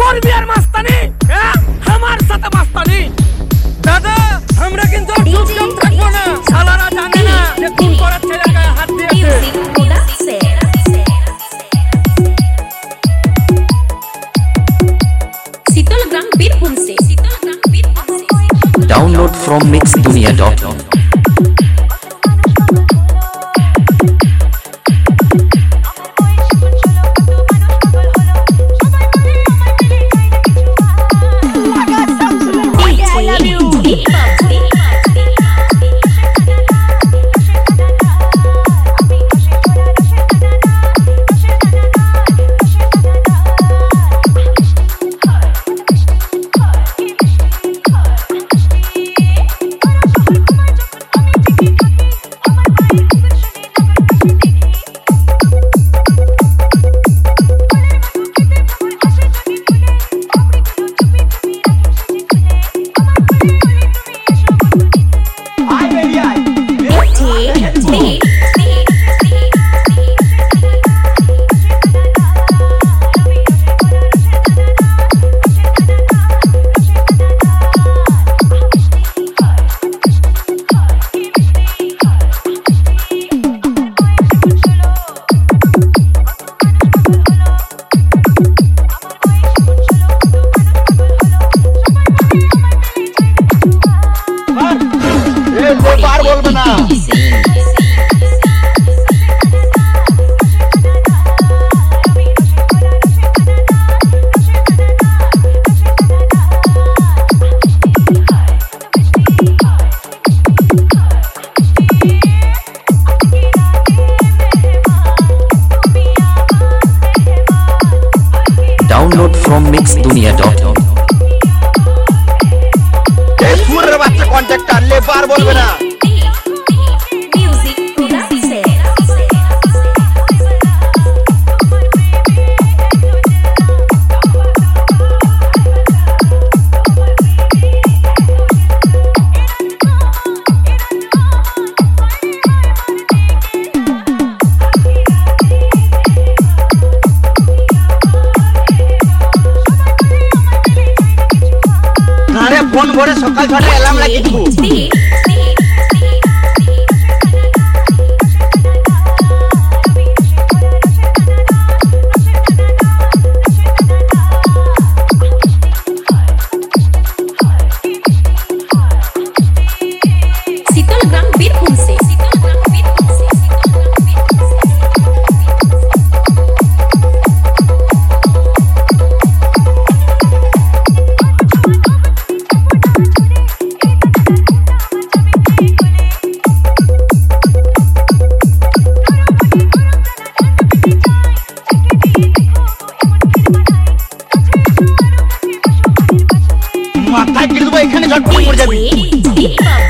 করবি আর মাস্তানি, আমার সাথে মাস্তানি। দাদা আমরা কিন্তু চুপচাপ থাকবো না, শালারা জানে না যে খুন করার ছেলে গায়ে হাত দিয়েছে। शीतलग्राम बीरपुर से Download from mixdunia.com. Download from mixdunia.com. Contractor labour বলবে না। ফোন ভরে সকাল 6টায় অ্যালার্ম লাগিয়ে দিব। शीतलग्राम बीरपुर से মাথায় কিনে দেবো, এখানে ঝটপট পড়ে যাবি।